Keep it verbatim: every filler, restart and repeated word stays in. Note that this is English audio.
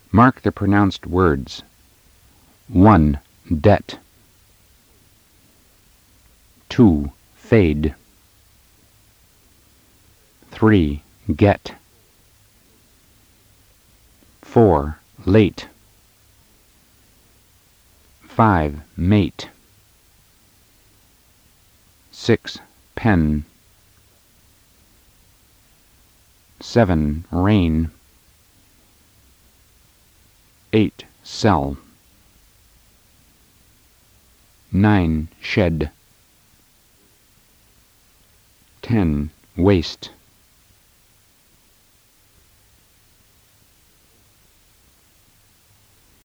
Mark the pronounced words. one. Debt. two. Fade. three. Get. four. Late. five. Mate. six. Pen. seven. Rain. eight. Sell. nine. Shed. ten. Waste.